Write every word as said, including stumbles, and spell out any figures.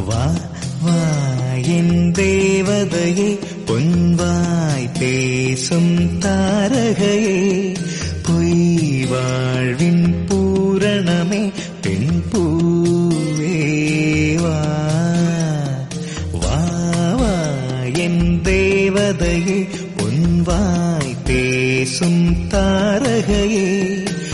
வா வா என் தேவதையே, பொன்வாய் பேசும் தாரகையே, பொய் வாழ்வின் பூரணமே, பெண் பூவே வா. வா வா என் தேவதையே, பொன்வாய் பேசும் தாரகையே,